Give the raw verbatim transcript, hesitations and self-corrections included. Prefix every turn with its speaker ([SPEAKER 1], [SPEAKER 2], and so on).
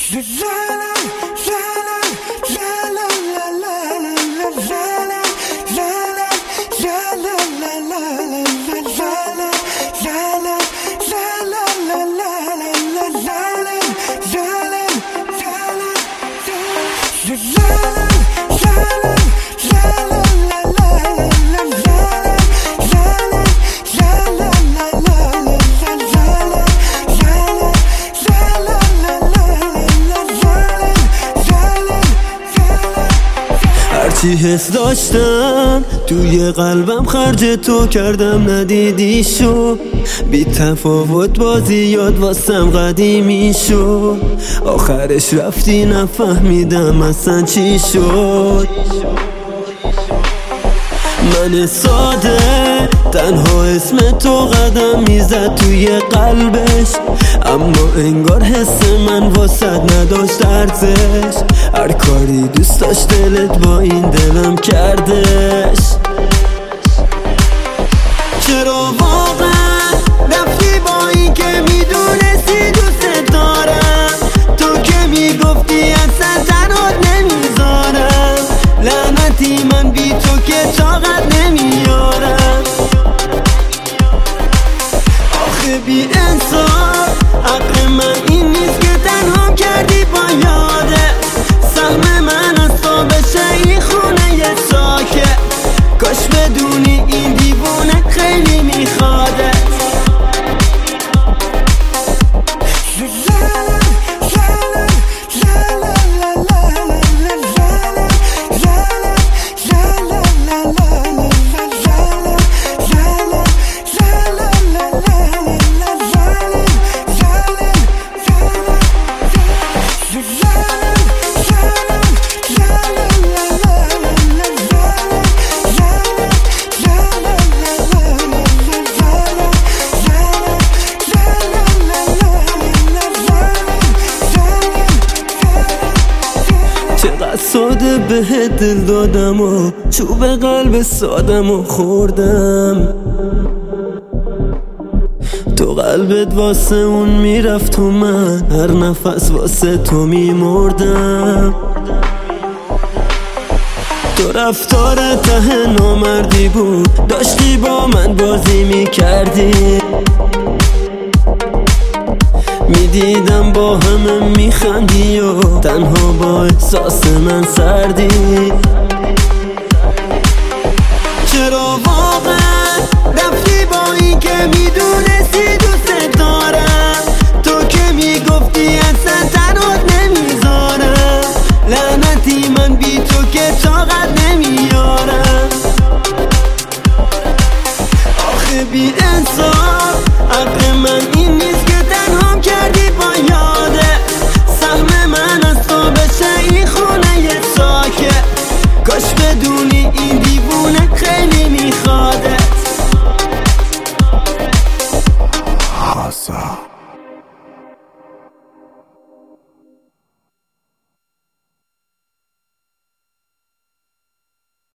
[SPEAKER 1] هرچی حس داشتم توی قلبم خرج تو کردم ندیدی شو، بی تفاوت بازی یاد واسم قدیمی شو، آخرش رفتی نفهمیدم اصلا چی شد. من ساده تنها اسم تو قدم میزد توی قلبش، اما انگار حس من واسد نداشت ارزش، هر کاری دوست داشت دلت با این دلم کردش. چرا واقعا رفتی با این که میدونستی دوست دارم، تو که میگفتی اصلا تنهات نمیذارم، لعنتی من بی تو که طاقت نمیارم. آخه بی انصاف حق من این نیست که تنها کردی با یاده، سهم من از تو بشه این خونه یه ساکت، کاش بدونی این دیوونه خیلی میخواده. چقدر ساده به دل دادم و چوب قلب سادم و خوردم، تو قلبت واسه اون میرفت و من هر نفس واسه تو میمردم. تو رفتار ته نامردی بود، داشتی با من بازی میکردی، میدیدم با همه میخندی و تنها با احساس من سردی. چرا واقعا رفتی با این که میدونستی دوست دارم، تو که میگفتی اصلا تنهات نمیذارم، لعنتی من بی تو که طاقت نمیارم. آخه بی انصاف